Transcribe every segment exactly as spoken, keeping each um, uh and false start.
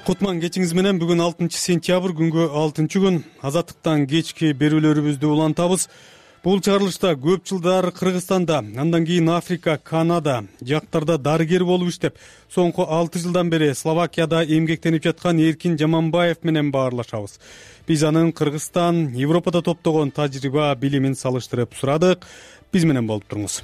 Кутман кечиңиз менен бүгүн алтынчы сентябрь күнгө алтынчы күн азаттыктан кечки берүүлөрүбүздү улантабыз. Бул чыгарылышта көп жылдар Кыргызстанда, андан кийин Африка, Канада жактарда дарыгер болуп иштеп, соңку алты жылдан бери Словакияда эмгектенип жаткан Эркин Жаманбаев менен баарлашабыз. Биз анын Кыргызстан, Европада топтогон тажрыйба билимин салыштырып сурадык. Биз менен болуп туруңуз.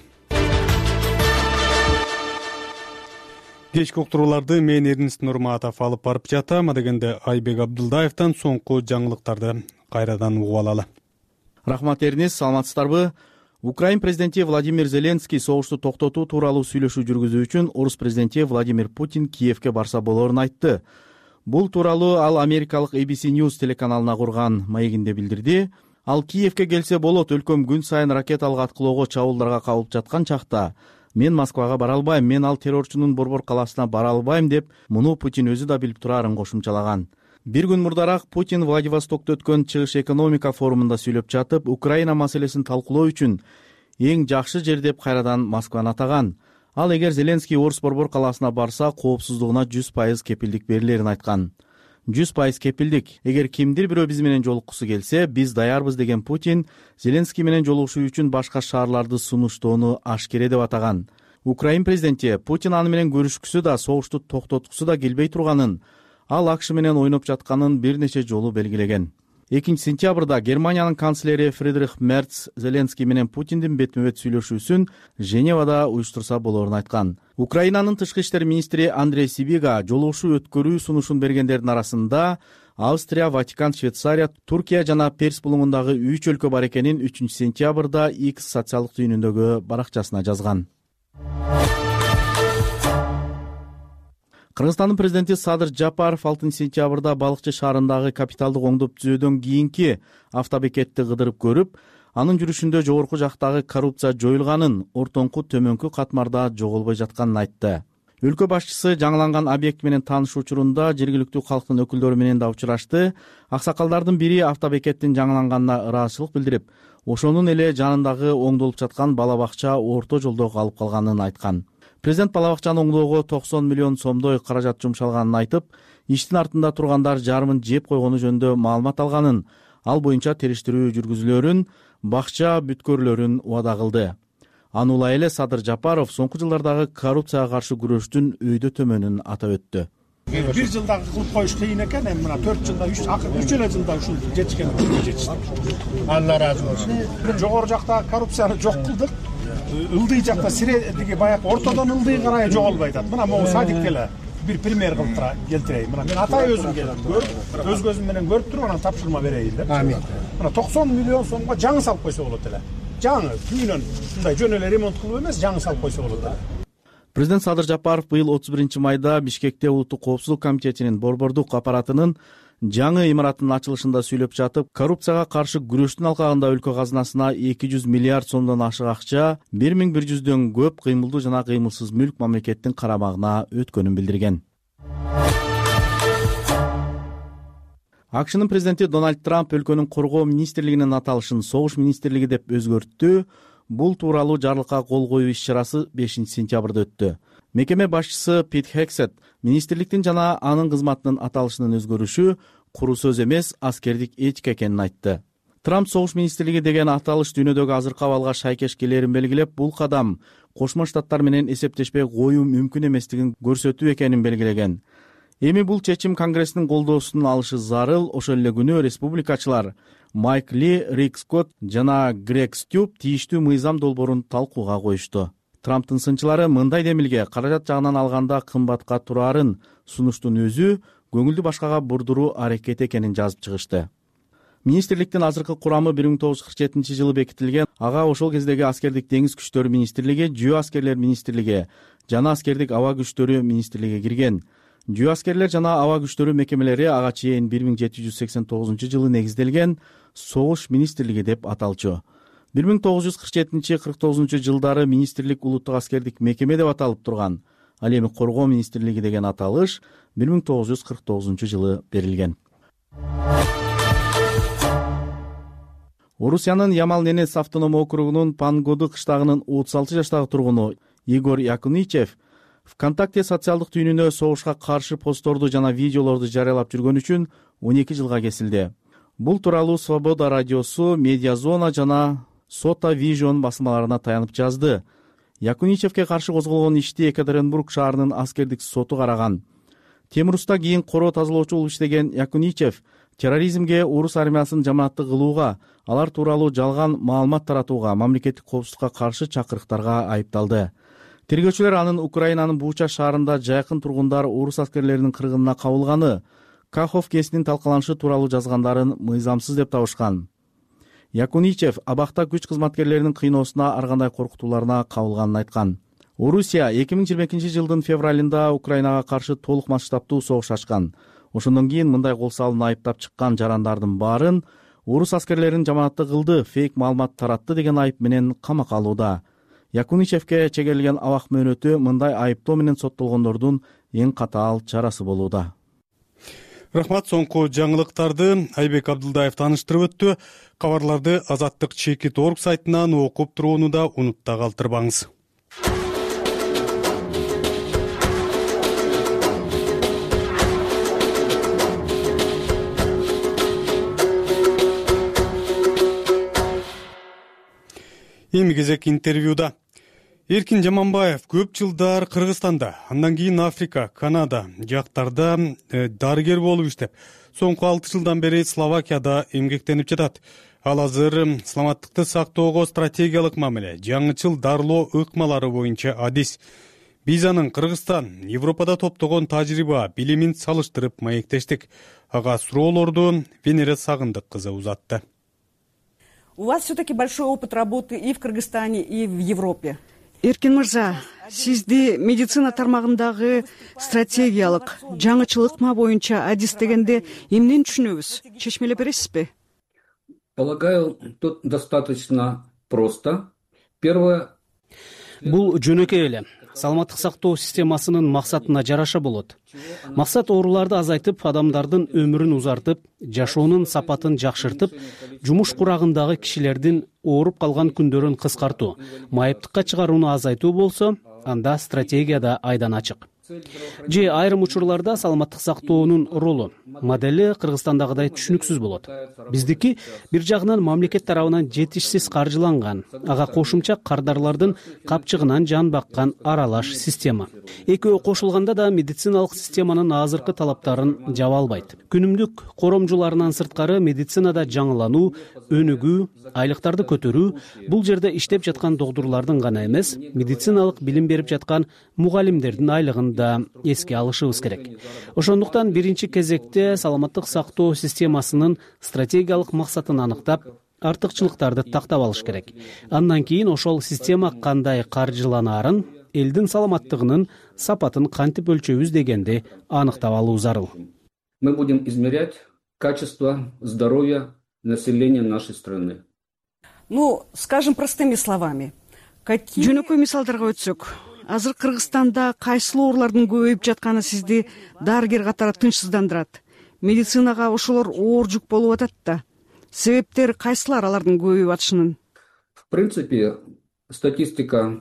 Кечки уктурууларды мен Эрнест Нурматов алып барып жатам. Адегенде Айбек Абдылдаевден соңку жаңылыктарды кайрадан угуп алалы. Рахмат Эрнест, саламатсыздарбы? Украин президенти Владимир Зеленский согушту токтотуу тууралуу сүйлөшүү жүргүзүү үчүн орус президенти Владимир Путин Киевке барса болорун айтты. Бул тууралуу ал америкалык эй би си News телеканалына курган маегинде билдирди. Ал Киевке келсе болот, өлкөм күн сайын ракеталык аткылоого чабуулдарга кабылып жаткан чакта мен Москвага бара албайм, мен ал террорчунун борбор калаасына бара албайм деп, муну Путин өзү да билип турарын кошумчалаган. Бир күн мурдараак Путин Владивостокто өткөн чыгыш экономика форумунда сүйлөп жатып, Украина маселесин талкуулоо үчүн эң жакшы жер деп кайрадан Москваны атаган. Ал эгер Зеленский Орус борбор калаасына барса, коопсуздугуна жүз пайыз кепилдик берилерин айткан. жүз пайыз кепилдик. Эгер кимдир бирөө биз менен жолуккусу келсе, биз даярбыз деген Путин Зеленский менен жолугушуу үчүн башка шаарларды сунуштоону ашкере деп атаган. Украин президенти Путин аны менен көрүшкүсү да, согушту токтоткусу да келбей турганын, ал АКШ менен ойноп жатканын бир нече жолу белгилеген. экинчи сентябрда Германиянын канцлери Фридрих Мерц Зеленский менен Путиндин бетме-бет сүйлөшүүсүн Женевада уюштурса болорун айткан. Украинанын тышкы иштер министри Андрей Сибига жолугушуу өткөрүү сунушун бергендердин арасында Австрия, Ватикан, Швейцария, Туркия жана Перс булуңундагы үч өлкө бар экенин үчүнчү сентябрда X социалдык түйүнүндөгү баракчасына жазган. Кыргызстандын президенти Садыр Жапаров алтынчы сентябрда Балыкчы шаарындагы капиталдык оңдоп түзөөдөн кийинки автобекетти кыдырып көрүп, анын жүрүшүндө жогорку жактагы коррупция жоюлганын, ортоңку төмөнкү катмарда жоголбой жатканын айтты. Өлкө башчысы жаңыланган объект менен таанышуу учурунда жергиликтүү калктын өкүлдөрү менен да учурашты. Аксакалдардын бири автобекеттин жаңыланганына ыраазычылык билдирип, ошонун эле жанындагы оңдолуп жаткан бала бакча орто жолдо калып калганын айткан. Президент бала бакчаны оңдоого токсон миллион сомдой каражат жумшалганын айтып, иштин артында тургандар жарымын жеп койгону жөнүндө маалымат алганын, ал боюнча териштирүү жүргүзүлөрүн, бакча бүткөрлөрүн убада кылды. Анула эле Садыр Жапаров соңку жылдардагы коррупцияга каршы күрөштүн өйдө төмөнүн атап өттү. бир жылда кылып коюш кыйын экен, эми мына төрт жылда, үч акыркы үч эле жылда ушул жетишкен жетишти. Алла ыраазы болсун. Жогору жакта коррупцияны жок кылдык. Ылдый жакта сиредиги баягы ортодон ылдый карай жоголбой атат. Мына могу садикте эле бир пример кылып келтирейин. Мына мен атай өзүм көрүп, өз көзүм менен көрүп туруп анан тапшырма берейин деп. Амин. Мына токсон миллион сомго жаңы салып койсо болот эле. Жаңы түйүнөн мындай жөн эле ремонт кылып эмес, жаңы салып койсо болот эле. Президент Садыр Жапаров быйыл отуз биринчи майда Бишкекте Улуттук коопсуздук комитетинин борбордук аппаратынын жаңы имараттын ачылышында сүйлөп жатып, коррупцияга каршы күрөштүн алкагында өлкө казынасына эки жүз миллиард сомдон ашык акча, бир миң бир жүздөн көп кыймылдуу жана кыймылсыз мүлк мамлекеттин карамагына өткөнүн билдирген. АКШнын президенти Дональд Трамп өлкөнүн коргоо министрлигинин аталышын согуш министрлиги деп өзгөрттү. Бул тууралуу жарлыкка кол коюу иш-чарасы бешинчи сентябрда өттү. Мекеме башчысы Пит Хексет министрликтин жана анын кызматынын аталышынын өзгөрүшү куру сөз эмес, аскердик этика экенин айтты. Трамп согуш министрлиги деген аталыш дүйнөдөгү азыркы абалга шайкеш келерин белгилеп, бул кадам Кошмо Штаттар менен эсептешпей коюу мүмкүн эместигин көрсөтүү экенин белгилеген. Эми бул чечим Конгресстин колдоосун алышы зарыл. Ошол эле күнү республикачылар Майк Ли, Рик Скотт жана Грег Стюб тийиштүү мыйзам долбоорун талкууга коюшту. Трамптын сынчылары мындай демилге каражат жагынан алганда кымбатка турарын сунуштун өзү көңүлдү башкага бурдуруу аракет экенин жазып чыгышты. Министрликтин азыркы курамы бир миң тогуз жүз кырк жетинчи жылы бекитилген. Ага ошол кездеги аскердик деңиз күчтөрү министрлиги, жөө аскерлер министрлиги жана аскердик аба күчтөрү министрлиги кирген. Жөө аскерлер жана аба күчтөрү мекемелери ага чейин бир миң жети жүз сексен тогузунчу жылы негизделген согуш министрлиги деп аталчу. бир миң тогуз жүз кырк жетинчи кырк тогузунчу жылдары министрлик улуттук аскердик мекеме деп аталып турган. Ал эми коргоо министрлиги деген аталыш бир миң тогуз жүз кырк тогузунчу жылы берилген. Орусиянын Ямал-Ненец автоном округунун Пангоду кыштагынын отуз алты жаштагы тургуну Игорь Якуничев ВКонтакте социалдык түйүнүнө согушка каршы постторду жана видеолорду жарыялап жүргөн үчүн он эки жылга кесилди. Бул тууралуу Свобода радиосу, Медиазона жана Сота Вижн басылмаларына таянып жазды. Якуничевке каршы козголгон ишти Екатеринбург шаарынын аскердик соту караган. Темуруста кийин короо тазалоочу болуп иштеген Якуничев терроризмге орус армиясын жамааттык кылууга, алар тууралуу жалган маалымат таратууга, мамлекеттик коопсуздукка каршы чакырыктарга айыпталды. Тергөөчүлөр анын Украинанын Буча шаарында жайкын тургундар орус аскерлеринин кыргынына кабылганы, Кахов кесинин талкаланышы тууралуу жазгандарын мыйзамсыз деп табышкан. Якуничев абакта күч кызматкерлеринин кыйноосуна, ар кандай коркутууларына кабылганын айткан. Орусия эки миң жыйырма экинчи жылдын февралында Украинага каршы толук масштабтуу согуш ачкан. Ошондон кийин мындай кол салууну айыптап чыккан жарандардын баарын орус аскерлерин жамаатты кылды, фейк маалымат таратты деген айып менен камакка алууда. Якуничевке чегерилген абак мөөнөтү мындай айыптоо менен соттолгондордун эң катаал чарасы болууда. Рахмат. Соңку жаңылыктарды Айбек Абдылдаев тааныштырып өттү. Кабарларды Азаттык чекит точка орг сайтынан окуп турууну да унутта калтырбаңыз. Эми кезек интервьюда. Эркин Жаманбаев көп жылдар Кыргызстанда, андан кийин Африка, Канада жактарда дарыгер болуп иштеп, соңку алты жылдан бери Словакияда эмгектенип жатат. Ал азыр саламаттыкты сактоого стратегиялык мамиле, жаңычыл дарылоо ыкмалары боюнча адис. Биз анын Кыргызстан, Европада топтогон тажрыйба, билимин салыштырып маектештик. Ага суроолорду Венера Сагындык кызы узатты. У вас все-таки большой опыт работы и в Кыргызстане, и в Европе. Эркин мырза, сизди медицина тармагындагы стратегиялык жаңычыл ыкма боюнча адис дегенде эмнени түшүнөбүз? Чечмелеп бересизби? Полагаю, тут достаточно просто. Первое. Бул жөнөкөй эле. Саламаттык сактоо системасынын максатына жараша болот. Максат ооруларды азайтып, адамдардын өмүрүн узартып, жашоонун сапатын жакшыртып, жумуш курагындагы кишилердин ооруп калган күндөрүн кыскартуу, майыптыкка чыгарууну азайтуу болсо, анда стратегия да айдан ачык. Же айрым учурларда саламаттык сактоонун ролу, модели Кыргызстандагыдай түшүнүксүз болот. Биздики бир жагынан мамлекет тарабынан жетишсиз каржыланган, ага кошумча кардарлардын капчыгынан жан баккан аралаш система. Экөө кошулганда да медициналык системанын азыркы талаптарын жаба албайт. Күнүмдүк коромжуларынан сырткары медицинада жаңылануу, өнүгүү, айлыктарды көтөрүү бул жерде иштеп жаткан доктурлардын гана эмес, медициналык билим берип жаткан мугалимдердин айлыгын да эске алышыбыз керек. Ошондуктан биринчи кезекте саламаттык сактоо системасынын стратегиялык максатын аныктап, артыкчылыктарды тактап алыш керек. Андан кийин ошол система кандай каржыланаарын, элдин саламаттыгынын сапатын кантип өлчөбүз дегенди аныктап алуу зарыл. Мы будем измерять качество здоровья населения нашей страны. Ну, скажем простыми словами. Какие... Жөнөкөй мисалдарга өтсөк, азыр Кыргызстанда кайсыл оорулардын көбөйүп жатканы сизди дарыгер катары тынчсыздандырат? Медицинага ошолор оор жүк болуп атат да. Себептери кайсылар алардын көбөйүп атышынын? В принципе, статистика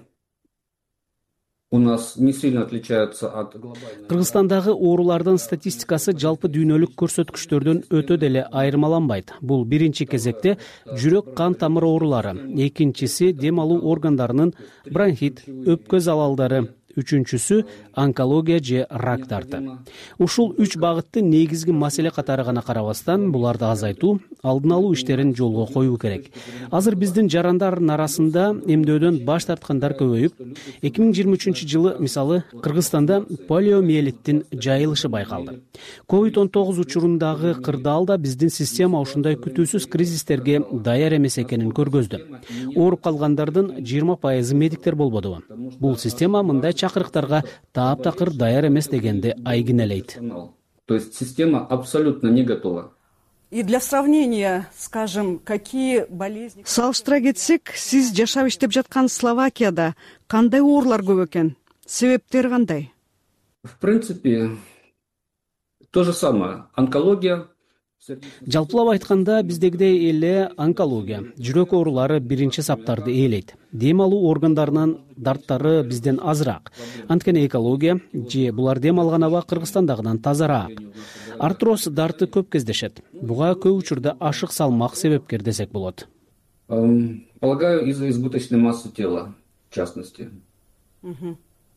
у нас не сильно отличается от глобальной. Кыргызстандагы оорулардын статистикасы жалпы дүйнөлүк көрсөткүчтөрдөн өтө деле айырмаланбайт. Бул биринчи кезекте жүрөк кан тамыр оорулары, экинчиси дем алуу органдарынын бронхит, өпкө залалдары, үчүнчүсү онкология же рактарды. Ушул үч багытты негизги маселе катары гана карабастан, буларды азайтуу, алдын алуу иштерин жолго коюу керек. Азыр биздин жарандардын арасында эмдөөдөн баш тарткандар көбөйүп, эки миң жыйырма үчүнчү жылы мисалы Кыргызстанда полиомиелиттин жайылышы байкалды. ковид он тогуз учурундагы кырдаал да биздин система ушундай күтүүсүз кризистерге даяр эмес экенин көргөздү. Ооруп калгандардын жыйырма пайызы медиктер болбодубу? Бул система мындай чакырыктарга таап-такыр даяр эмес дегенди айгинелейт. То есть система абсолютно не готова. И для сравнения, скажем, какие болезни... Салыштыра кетсек, сиз жашап иштеп жаткан Словакияда кандай оорулар көп экен? Себептери кандай? В принципе, то же самое. Онкология, жалпылап айтканда биздегидей эле онкология, жүрөк оорулары биринчи саптарды ээлейт. Дем алуу органдарынын дарттары бизден азыраак. Анткени экология же булар дем алган аба Кыргызстандагыдан тазараак. Артроз дарты көп кездешет. Буга көп учурда ашык салмак себепкер десек болот. Полагаю, из-за избыточной массы тела, в частности. Угу.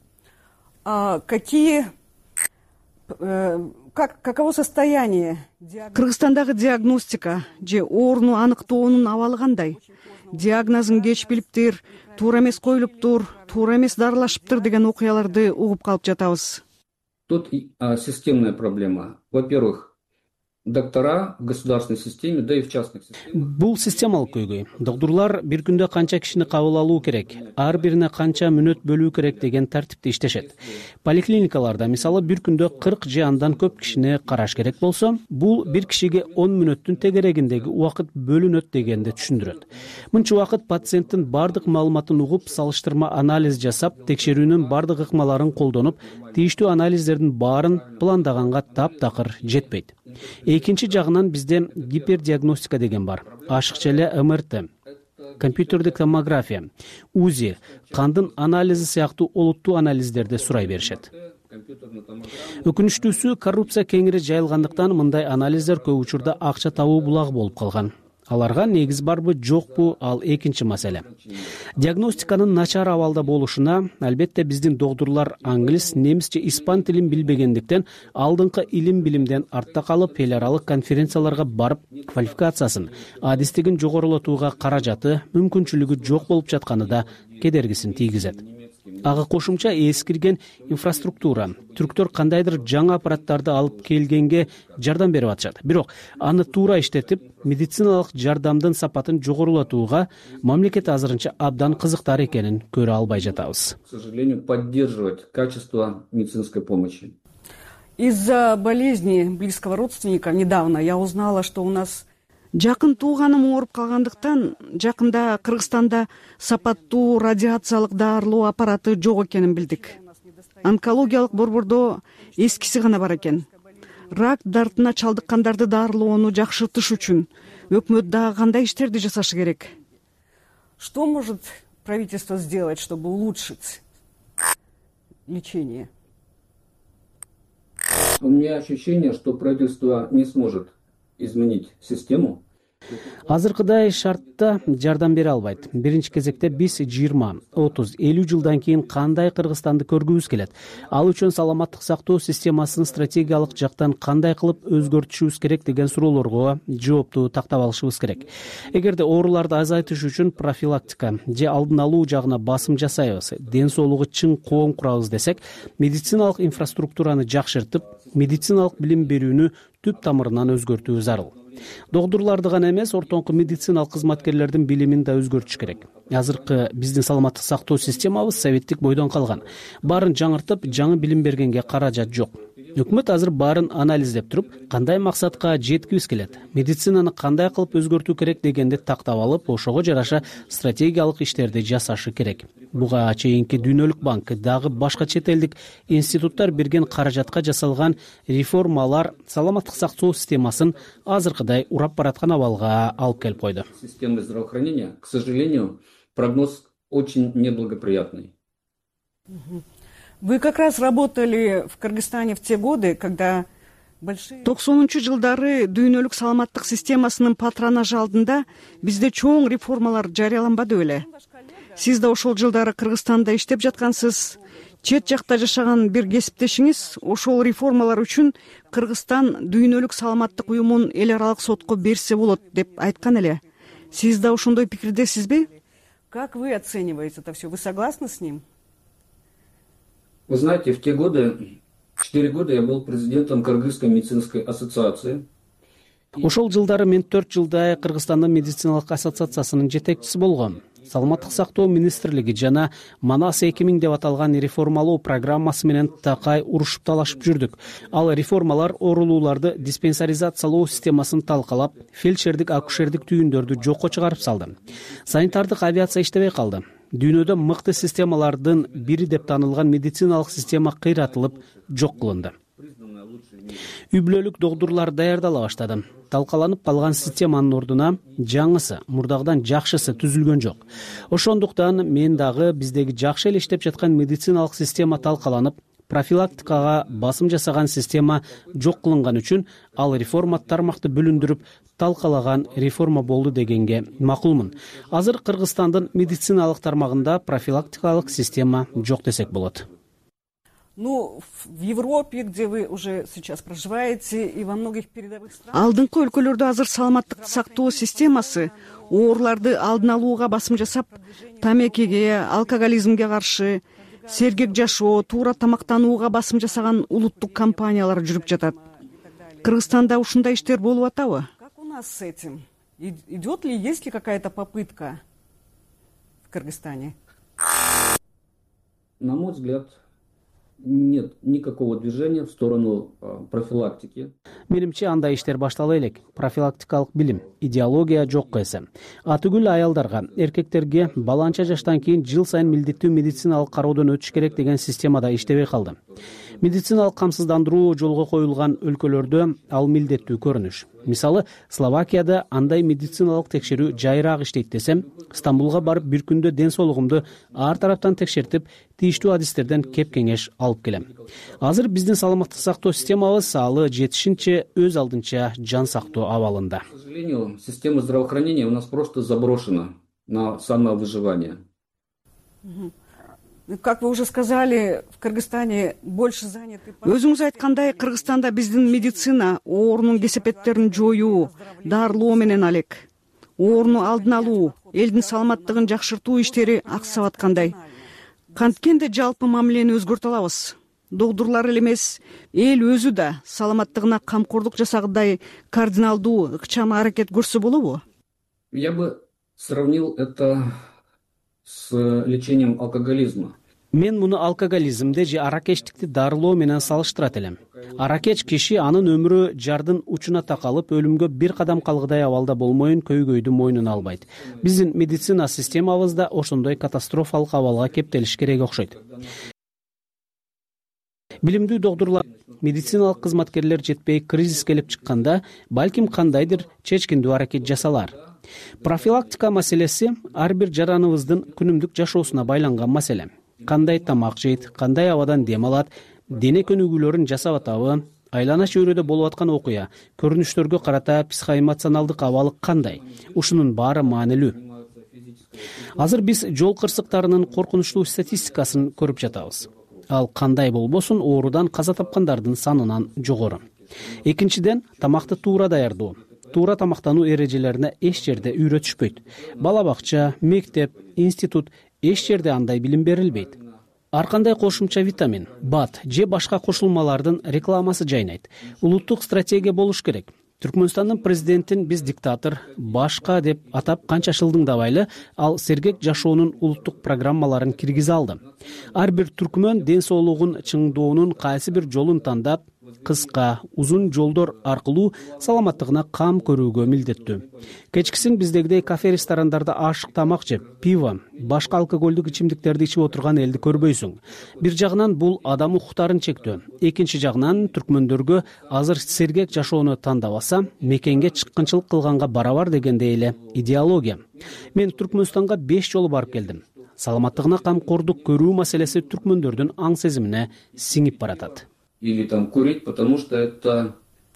А какие, э, как, каково состояние? Кыргызстандагы диагностика же ооруну аныктоонун абалы кандай? Диагнозун кеч билиптир, туура эмес коюлуптур, туура эмес дарылашыптыр деген окуяларды угуп калып жатабыз. Тут а, системная проблема. Во-первых, доктора в государственной системе, да и в частных системах. Бул системалык көйгөй. Доктурлар бир күндө канча кишини кабыл алуу керек, ар бирине канча мүнөт бөлүү керек деген тартипте иштешет. Поликлиникаларда мисалы бир күндө кырк же андан көп кишини караш керек болсо, бул бир кишиге он мүнөттүн тегерегиндеги убакыт бөлүнөт дегенди түшүндүрөт. Мынча убакыт пациенттин бардык маалыматын угуп, салыштырма анализ жасап, текшерүүнүн бардык ыкмаларын колдонуп, тийиштүү анализдердин баарын пландаганга таптакыр жетпейт. Экинчи жагынан бизде гипердиагностика деген бар. Ашыкча эле эм эр тэ, компьютердик томография, узи, кандын анализи сыяктуу олуттуу анализдерди сурай беришет. Өкүнүчтүүсү, коррупция кеңири жайылгандыктан мындай анализдер көп учурда акча табуу булагы болуп калган. Аларга негиз барбы, жокпу, ал экинчи маселе. Диагностиканын начар абалда болушуна, албетте биздин доктурлар англис, немис же испан тилин билбегендиктен алдыңкы илим билимден артта калып, эл аралык конференцияларга барып, квалификациясын, адистигин жогорулатууга каражаты, мүмкүнчүлүгү жок болуп жатканы да кедергисин тийгизет. Ага кошумча эскирген инфраструктура, түрктөр кандайдыр жаңы аппараттарды алып келгенге жардам берип атышат. Бирок аны туура иштетип, медициналык жардамдын сапатын жогорулатууга мамлекет азырынча абдан кызыктар экенин көрө албай жатабыз. К сожалению, поддерживать качество медицинской помощи. Из-за болезни близкого родственника недавно я узнала, что у нас Жакын тууганым ооруп калгандыктан жакында Кыргызстанда сапаттуу радиациялык даарылоо аппараты жок экенин билдик. Онкологиялык борбордо эскиси гана бар экен. Рак дартына чалдыккандарды даарылоону жакшыртыш үчүн өкмөт дагы кандай иштерди жасашы керек? Что может правительство сделать, чтобы улучшить лечение? У меня ощущение, что правительство не сможет изменить систему. Азыркыдай шартта жардам бере албайт. Биринчи кезекте биз жыйырма, отуз, элүү жылдан кийин кандай Кыргызстанды көргүбүз келет? Ал үчүн саламаттык сактоо системасын стратегиялык жактан кандай кылып өзгөртүшүбүз керек деген суроолорго жоопту тактап алышыбыз керек. Эгерде ооруларды азайтыш үчүн профилактика же алдын алуу жагына басым жасайбыз, ден соолугу чың коом курабыз десек, медициналык инфраструктураны жакшыртып, медициналык билим берүүнү түп тамырынан өзгөртүү зарыл. Доктурларды гана эмес, ортоңку медициналык кызматкерлердин билимин да өзгөртүш керек. Азыркы биздин саламаттык сактоо системабыз советтик бойдон калган. Баарын жаңыртып, жаңы билим бергенге каражат жок. Өкмөт азыр баарын анализдеп туруп, кандай максатка жеткибиз келет, медицинаны кандай кылып өзгөртүү керек дегенди тактап алып, ошого жараша стратегиялык иштерди жасашы керек. Буга чейинки Дүйнөлүк банк, дагы башка чет элдик институттар берген каражатка жасалган реформалар саламаттык сактоо системасын азыркыдай урап бараткан абалга алып келип койду. Системы здравоохранения, к сожалению, прогноз очень неблагоприятный. Вы как раз работали в Кыргызстане в те годы, когда большие... токсонунчу жылдары дүйнөлүк саламаттык системасынын патронажы алдында бизде чоң реформалар жарыяланбады беле? Сиз да ошол жылдары Кыргызстанда иштеп жаткансыз. Чет жакта жашаган бир кесиптешиңиз ошол реформалар үчүн Кыргызстан дүйнөлүк саламаттык уюмун эл аралык сотко берсе болот деп айткан эле. Сиз да ошондой пикирдесизби? Как вы оцениваете это все? Вы согласны с ним? Вы знаете, в те годы, четыре года я был президентом Кыргызской медицинской ассоциации. Ошол жылдары мен төрт жылдай Кыргызстандын медициналык ассоциациясынын жетекчиси болгом. Саламаттык сактоо министрлиги жана Манас эки миң деп аталган реформалоо программасы менен такай урушуп талашып жүрдүк. Ал реформалар оорулууларды диспенсаризациялоо системасын талкалап, фельдшердик, акушердик түйүндөрдү жокко чыгарып салды. Санитардык авиация иштебей калды. Дүйнөдө мыкты системалардын бири деп танылган медициналык система кыйратылып, жок кылынды. үй бүлөлүк доктурлар даярдала баштады. Талкаланып калган системанын ордуна жаңысы, мурдагыдан жакшысы түзүлгөн жок. Ошондуктан мен дагы биздеги жакшы эле иштеп жаткан медициналык система талкаланып, профилактикага басым жасаган система жок кылынган үчүн ал реформа тармакты бөлүндүрүп талкалаган реформа болду дегенге макулмун. Азыр Кыргызстандын медициналык тармагында профилактикалык система жок десек болот. Ну, в Европе, где вы уже сейчас проживаете, и во многих передовых странах... Алдыңкы өлкөлөрдө азыр саламаттыкты сактоо системасы ооруларды алдын алууга басым жасап, тамекиге, алкоголизмге каршы, сергек жашоо, туура тамактанууга басым жасаган улуттук компаниялар жүрүп жатат. Кыргызстанда ушундай иштер болуп атабы? Как у нас с этим? Идет ли, есть ли какая-то попытка в Кыргызстане? На мой взгляд, нет никакого движения в сторону профилактики. Менимче андай иштер баштала элек. Профилактикалык билим, идеология жокко эсе. Атүгүл аялдарга, эркектерге баланча жаштан кийин жыл сайын милдеттүү медициналык кароодон өтүш керек деген системада иштебей калды. Медициналык камсыздандыруу жолго коюлган өлкөлөрдө ал милдеттүү көрүнүш. Мисалы, Словакияда андай медициналык текшерүү жайыраак иштейт десем, Стамбулга барып бир күндө ден соолугумду ар тараптан текшертип, тийиштүү адистерден кеп кеңеш алып келем. Азыр биздин саламаттык сактоо системабыз алы жетишинче өз алдынча жан сактоо абалында. К сожалению, система здравоохранения у нас просто заброшена на самовыживание. Как вы уже сказали, в Кыргызстане больше заняты... Өзүңүз айткандай, Кыргызстанда биздин медицина оорунун кесепеттерин жоюу, дарылоо менен алек. Ооруну алдын алуу, элдин саламаттыгын жакшыртуу иштери аксап аткандай. Канткенде жалпы мамилени өзгөртө алабыз. Доктурлар эле эмес, эл өзү да саламаттыгына камкордук жасагандай кардиналдуу, ыкчам аракет көрсө болобу? Я бы сравнил это с лечением алкоголизма. Мен муну алкоголизмди же аракечтикти дарылоо менен салыштырат элем. Аракеч киши анын өмүрү жардын учуна такалып, өлүмгө бир кадам калгыдай абалда болмоюн көйгөйдү мойнуна албайт. Биздин медицина системабызда ошондой катастрофалык абалга кептелиш керек окшойт. Билимдүү доктурлар, медициналык кызматкерлер жетпей кризис келип чыкканда, балким кандайдыр чечкиндүү аракет жасалар. Профилактика маселеси ар бир жараныбыздын күнүмдүк жашоосуна байланган маселе. Кандай тамак жейт, кандай абадан дем алат, дене көнүгүүлөрүн жасап атабы, айлана чөйрөдө болуп аткан окуя, көрүнүштөргө карата психоэмоционалдык абалы кандай? Ушунун баары маанилүү. Азыр биз жол кырсыктарынын коркунучтуу статистикасын көрүп жатабыз. Ал кандай болбосун, оорудан каза тапкандардын санынан жогору. Экинчиден, тамакты туура даярдоо. Туура тамактануу эрежелерине эч жерде үйрөтүшпөйт. Бала бакча, мектеп, институт эч жерде андай билим берилбейт. Ар кандай кошумча витамин, бат же башка кошулмалардын рекламасы жайнайт. Улуттук стратегия болуш керек. Түркмөнстандын президентин биз диктатор, башка деп атап канча шылдыңдабайлы, ал сергек жашоонун улуттук программаларын киргизе алды. Ар бир түркмөн ден соолугун чыңдоонун кайсы бир жолун тандап, кыска, узун жолдор аркылуу саламаттыгына кам көрүүгө милдеттүү. Кечкисин биздегидей кафе ресторандарда ашык тамак жеп, пиво, башка алкоголдук ичимдиктерди ичип отурган элди көрбөйсүң. Бир жагынан бул адам укуктарын чектөө. Экинчи жагынан түркмөндөргө азыр сергек жашоону тандабаса, мекенге чыккынчылык кылганга барабар дегендей эле идеология. Мен Түркмөнстанга беш жолу барып келдим. Саламаттыгына камкордук көрүү маселеси түркмөндөрдүн аң сезимине сиңип баратат. Или там курить, потому что это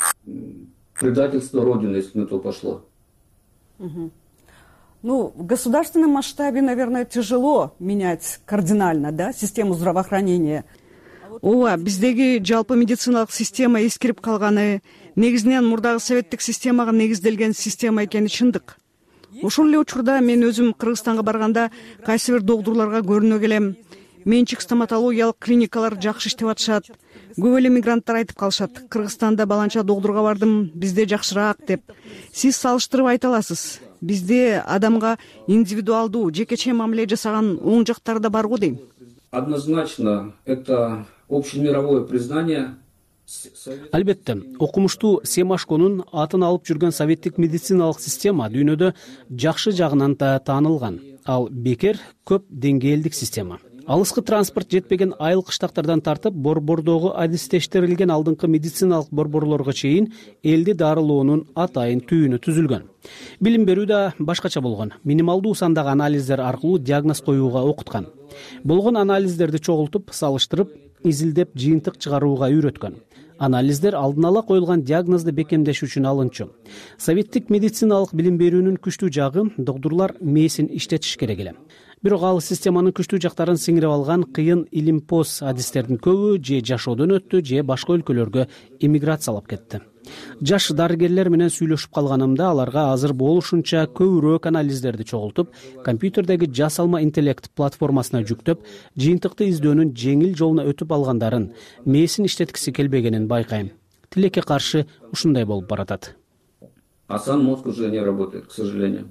предательство Родины, если на то пошло. Угу. Ну, в государственном масштабе, наверное, тяжело менять кардинально, да, систему здравоохранения. Ооба, биздеги жалпы медициналык система эскирип калганы, негизинен мурдагы советтик системага негизделген система экени чындык. Ошол эле учурда мен өзүм Кыргызстанга барганда кайсы бир доктурларга көрүнө келем. Менчик стоматологиялык клиникалар жакшы иштеп атышат. Көп эле мигранттар айтып калышат. Кыргызстанда баланча доктурга бардым, бизде жакшыраак деп. Сиз салыштырып айта аласыз. Бизде адамга индивидуалдуу, жекече мамиле жасаган оң жактары да барго дейм. Однозначно, это общемировое признание. Албетте, окумуштуу Семашконун атын алып жүргөн советтик медициналык система дүйнөдө жакшы жагынан да таанылган. Ал бекер көп деңгээлдик система. алыскы транспорт жетпеген айыл кыштактардан тартып борбордогу адистештирилген алдыңкы медициналык борборлорго чейин элди дарылоонун атайын түйүнү түзүлгөн. Билим берүү да башкача болгон. Минималдуу сандагы анализдер аркылуу диагноз коюуга окуткан. Болгон анализдерди чогултуп, салыштырып, изилдеп, жыйынтык чыгарууга үйрөткөн. Анализдер алдын ала коюлган диагнозду бекемдеш үчүн алынчу. Советтик медициналык билим берүүнүн күчтүү жагы доктурлар мээсин иштетиш керек эле. Бирок ал системанын күчтүү жактарын сиңирип алган кыйын илимпоз адистердин көбү же жашоодон өттү, же башка өлкөлөргө эмиграциялап кетти. Жаш дарыгерлер менен сүйлөшүп калганымда аларга азыр болушунча көбүрөөк анализдерди чогултуп, компьютердеги жасалма интеллект платформасына жүктөп, жыйынтыкты издөөнүн жеңил жолуна өтүп алгандарын, мээсин иштеткиси келбегенин байкайм. Тилекке каршы ушундай болуп баратат. А сам мозг уже не работает, к сожалению.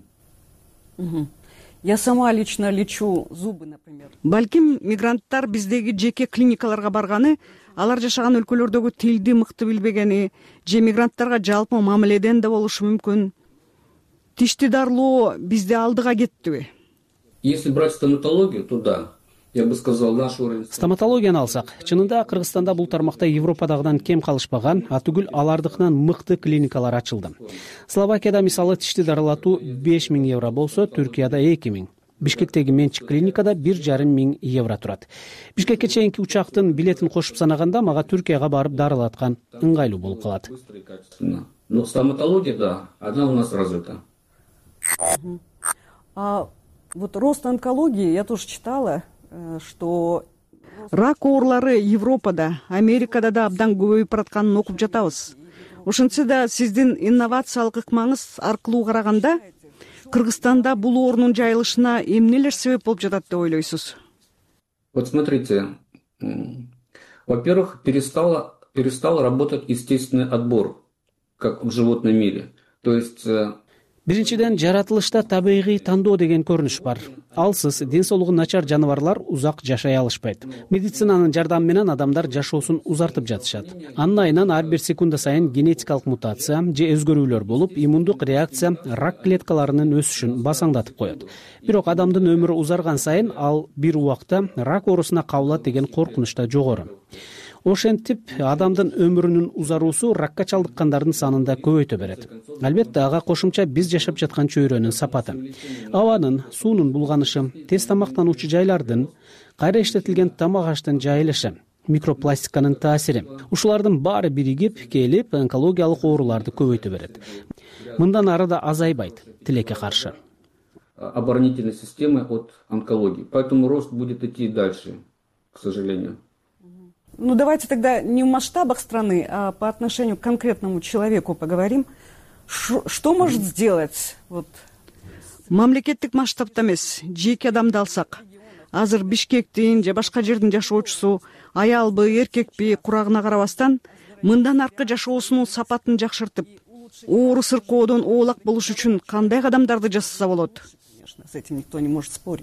Я сама лично лечу зубы, например. Балким мигранттар биздеги жеке клиникаларга барганы, алар жашаган өлкөлөрдөгү тилди мыкты билбегени, же мигранттарга жалпы мамиледен да болушу мүмкүн. Тишти дарылоо бизде алдыга кеттиби? Если брать стоматологию, то да. Я бы сказал, наш уровень... Стоматологияны алсак, чынында Кыргызстанда бул тармакта Европадагыдан кем калышпаган, атүгүл алардыкынан мыкты клиникалар ачылды. Словакияда мисалы тишти дарылатуу беш миң евро болсо, Түркияда эки миң. Бишкектеги менчик клиникада бир жарым миң евро турат. Бишкекке чейинки учактын билетин кошуп санаганда мага Түркияга барып дарылаткан ыңгайлуу болуп калат. Но стоматология, да, она у нас развита. А вот рост онкологии, я тоже читала, что... Рак оорулары Европада, Америкада да абдан көбөйүп баратканын окуп жатабыз. Ошентсе да сиздин инновациялык ыкмаңыз аркылуу караганда Кыргызстанда бул оорунун жайылышына эмнелер себеп болуп жатат деп ойлойсуз? Вот смотрите, во-первых, перестала, перестал работать естественный отбор, как в животном мире. То есть... Биринчиден, жаратылышта табигый тандоо деген көрүнүш бар. Алсыз, ден соолугу начар жаныбарлар узак жашай алышпайт. Медицинанын жардамы менен адамдар жашоосун узартып жатышат. Анын айынан ар бир секунда сайын генетикалык мутация же өзгөрүүлөр болуп, иммундук реакция рак клеткаларынын өсүшүн басаңдатып коет. Бирок адамдын өмүрү узарган сайын ал бир убакта рак оорусуна кабылат деген коркунуч да жогору. Ошентип, адамдын өмүрүнүн узаруусу ракка чалдыккандардын санын да көбөйтө берет. Албетте, ага кошумча биз жашап жаткан чөйрөнүн сапаты, абанын, суунун булганышы, тез тамактануучу жайлардын, кайра иштетилген тамак аштын жайылышы, микропластиканын таасири. Ушулардын баары биригип келип онкологиялык ооруларды көбөйтө берет. Мындан ары да азайбайт, тилекке каршы. Оборонительной системы от онкологии. Поэтому рост будет идти дальше, к сожалению. Ну, давайте тогда не в масштабах страны, а по отношению к конкретному человеку поговорим. Ш- что может сделать? Вот. Мамлекеттик масштабта эмес, жеке адамды алсак, азыр Бишкектин же башка жердин жашоочусу аялбы, эркекпи курагына карабастан мындан аркы жашоосунун сапатын жакшыртып, оору сыркоодон оолак болуш үчүн кандай кадамдарды жасаса болот? Конечно, с этим никто не может спорить.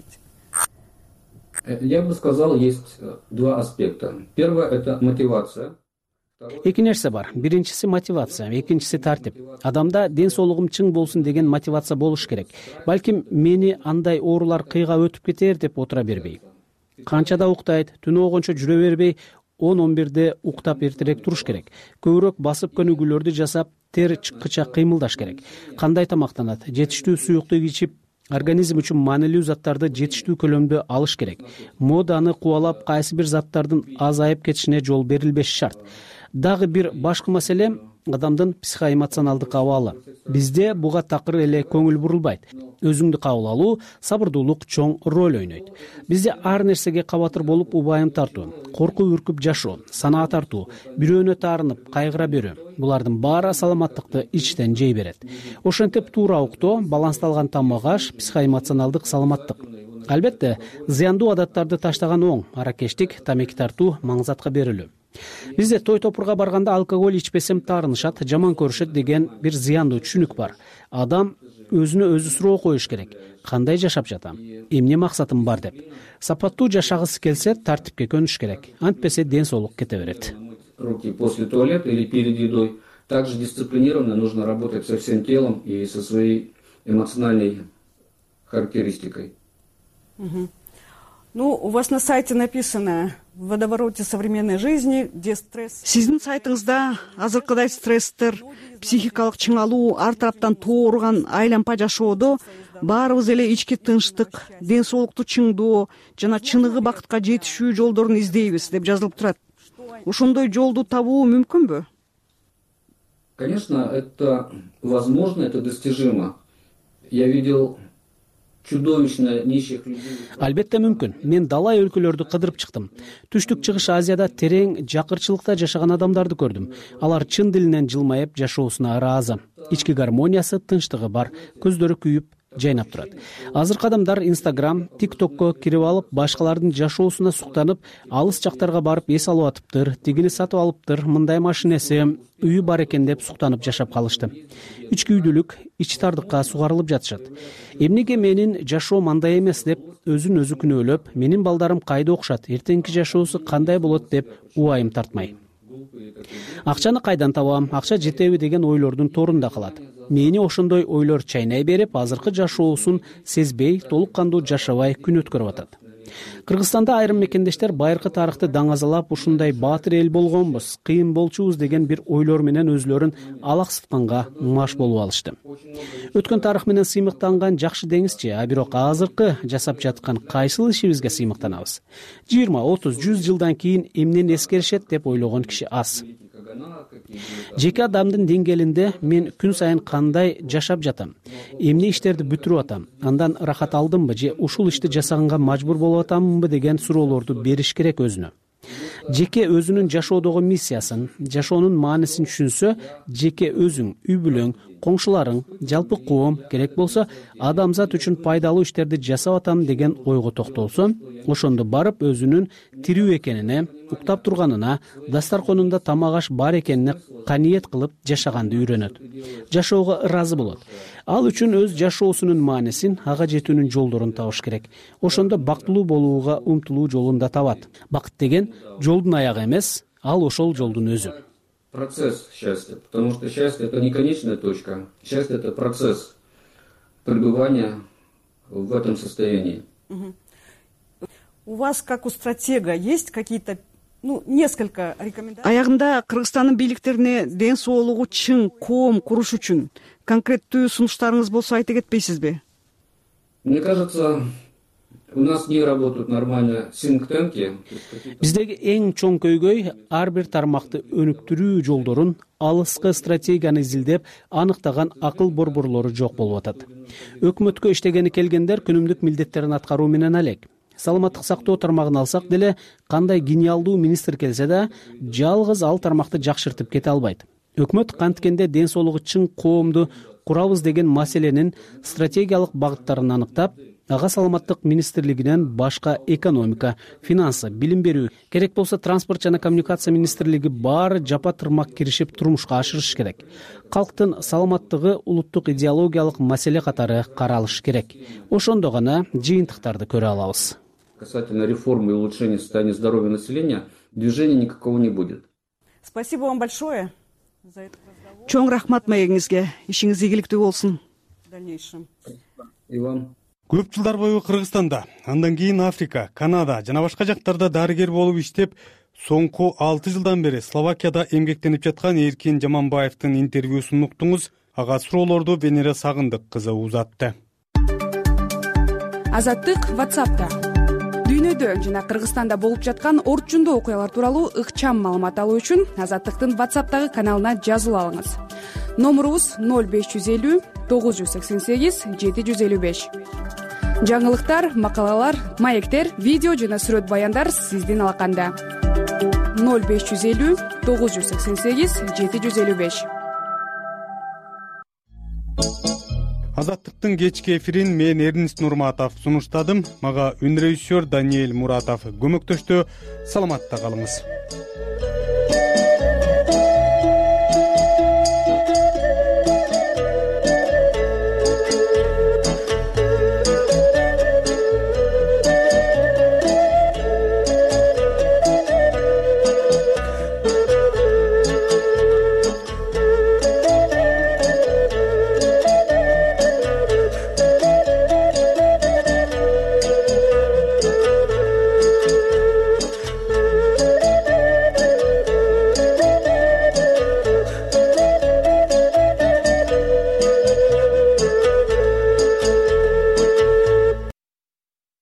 Я бы сказал, есть два аспекта. Первое – это мотивация. Эки нерсе бар. Биринчиси мотивация, экинчиси тартип. Адамда ден соолугум чың болсун деген мотивация болуш керек. Балким мени андай оорулар кыйга өтүп кетер деп отура бербей. Канчада уктайт, түнү огончо жүрө бербей, он он бирде уктап эртерээк туруш керек. Көбүрөөк басып көнүгүүлөрдү жасап, тер чыккыча кыймылдаш керек. Кандай тамактанат, жетиштүү суюктук ичип, организм үчүн маанилүү заттарды жетиштүү көлөмдө алыш керек. Моданы кубалап, кайсы бир заттардын азайып кетишине жол берилбеш шарт. Дагы бир башкы маселе адамдын психоэмоционалдык абалы. Бизде буга такыр эле көңүл бурулбайт. Өзүңдү кабыл алуу, сабырдуулук чоң роль ойнойт. Бизде ар нерсеге кабатыр болуп убайым тартуу, коркуп үркүп жашоо, санаа тартуу, бирөөнө таарынып, кайгыра берүү. Булардын баары саламаттыкты ичтен жей берет. Ошентип туура уктоо, балансталган тамак аш, психоэмоционалдык саламаттык. Албетте, зыяндуу адаттарды таштаган оң, аракештик, тамеки тартуу, маңзатка берилүү. Бизде той топурга барганда алкоголь ичпесем таарынышат, жаман көрүшөт деген бир зыяндуу түшүнүк бар. Адам өзүнө өзү суроо коюш керек. Кандай жашап жатам? Эмне максатым бар деп. Сапаттуу жашагысы келсе, тартипке көнүш керек. Антпесе ден соолук кете берет. Руки после туалета или перед едой. Также дисциплинированно нужно работать со всем телом и со своей эмоциональной характеристикой. Угу. Ну, у вас на сайте написано: в водовороте современной жизни, где стресс... Сиздин сайтыңызда азыркыдай стресстер, психикалык чыңалуу, ар тараптан тоорган айланпа жашоодо баарыбыз эле ички тынчтык, ден соолукту чыңдоо жана чыныгы бакытка жетишүү жолдорун издейбиз деп жазылып турат. Ошондой жолду табуу мүмкүнбү? Конечно, это возможно, это достижимо. Я видел чудовищно нищих людей. Албетте мүмкүн. Мен далай өлкөлөрдү кыдырып чыктым. Түштүк чыгыш Азияда терең жакырчылыкта жашаган адамдарды көрдүм. Алар чын дилинен жылмайып жашоосуна ыраазы. Ички гармониясы, тынчтыгы бар, көздөрү күйүп жайнап турат. Азыркы адамдар Instagram, TikTokко кирип алып, башкалардын жашоосуна суктанып, алыс жактарга барып эс алып атыптыр, тигини сатып алыптыр, мындай машинеси, үйү бар экен деп суктанып жашап калышты. Үч күйдүлүк, ич тардыкка сугарылып жатышат. Эмнеге менин жашоом андай эмес деп өзүн өзү күнөөлөп, менин балдарым кайда окушат, эртеңки жашоосу кандай болот деп убайым тартмай. Акчаны кайдан табам, акча жетеби деген ойлордун торунда калат. Мени ошондой ойлор чайнай берип, азыркы жашоосун сезбей, толук кандуу жашабай күн өткөрүп атат. Кыргызстанда айрым мекендештер байыркы тарыхты даңазалап, ушундай баатыр эл болгонбуз, кыйын болчубуз деген бир ойлор менен өзлөрүн алаксытканга маш болуп алышты. Өткөн тарых менен сыймыктанган жакшы деңизчи, а бирок азыркы жасап жаткан кайсыл ишибизге сыймыктанабыз? жыйырма, отуз, жүз жылдан кийин эмнени эскеришет деп ойлогон киши аз. Жеке адамдын деңгээлинде мен күн сайын кандай жашап жатам, эмне иштерди бүтүрүп атам, андан рахат алдымбы же ушул ишти жасаганга мажбур болуп атамбы деген суроолорду бериш керек өзүнө. Жеке өзүнүн жашоодогу миссиясын, жашоонун маанисин түшүнсө, жеке өзүң, үй бүлөң, коңшуларың, жалпы коом, керек болсо адамзат үчүн пайдалуу иштерди жасап атам деген ойго токтолсо, ошондо барып өзүнүн тирүү экенине, уктап турганына, дастарконунда тамак аш бар экенине каниет кылып жашаганды үйрөнөт. Жашоого ыраазы болот. Ал үчүн өз жашоосунун маанисин, ага жетүүнүн жолдорун табыш керек. Ошондо бактылуу болууга умтулуу жолун да табат. Бакыт деген жолдун аягы эмес, ал ошол жолдун өзү. Процесс счастья, потому что счастье — это не конечная точка. Счастье — это процесс пребывания в этом состоянии. У вас, как у стратега, есть какие-то, ну, несколько рекомендаций? Аягында Кыргызстандын бийликтерине ден соолугу чың коом куруш үчүн конкреттүү сунуштарыңыз болсо айта кетпейсизби? Мне кажется, у нас не работают нормально синктенки. Биздеги эң чоң көйгөй ар бир тармакты өнүктүрүү жолдорун, алыскы стратегияны изилдеп, аныктаган акыл борборлору жок болуп атат. Өкмөткө иштегени келгендер күнүмдүк милдеттерин аткаруу менен алек. Саламаттык сактоо тармагын алсак деле, кандай гениалдуу министр келсе да, жалгыз ал тармакты жакшыртып кете албайт. Өкмөт канткенде ден соолугу чың коомду курабыз деген маселенин стратегиялык багыттарын аныктап, ага саламаттык министрлигинен башка экономика, финансы, билим берүү, керек болсо транспорт жана коммуникация министрлиги баары жапа тырмак киришип турмушка ашырыш керек. Калктын саламаттыгы улуттук идеологиялык маселе катары каралыш керек. Ошондо гана жыйынтыктарды көрө алабыз. Касательно реформы и улучшения состояния здоровья населения, движения никакого не будет. Спасибо вам большое за этот разговор. Чоң рахмат маегиңизге. Ишиңиз ийгиликтүү болсун. В дальнейшем. И вам. Көп жылдар бою Кыргызстанда, андан кийин Африка, Канада жана башка жактарда дарыгер болуп иштеп, соңку алты жылдан бери Словакияда эмгектенип жаткан Эркин Жаманбаевдин интервьюсун уктуңуз. Ага суроолорду Венера Сагындык кызы узатты. Азаттык WhatsApp'та. Дүйнөдө жана Кыргызстанда болуп жаткан орчундуу окуялар тууралуу ыкчам маалымат алуу үчүн Азаттыктын WhatsApp'тагы каналына жазылып алыңыз. Номурубуз ноль беш жүз элүү тогуз жүз сексен сегиз жети жүз элүү беш. Жаңылыктар, макалалар, маектер, видео жана сүрөт баяндар сиздин алаканда. ноль беш жүз элүү тогуз жүз сексен сегиз жети жүз элүү беш. Азаттыктын кечки эфирин мен Эрнист Нурматов сунуштадым. Мага үн режиссер Даниэль Муратов көмөктөштү. Саламатта калыңыз.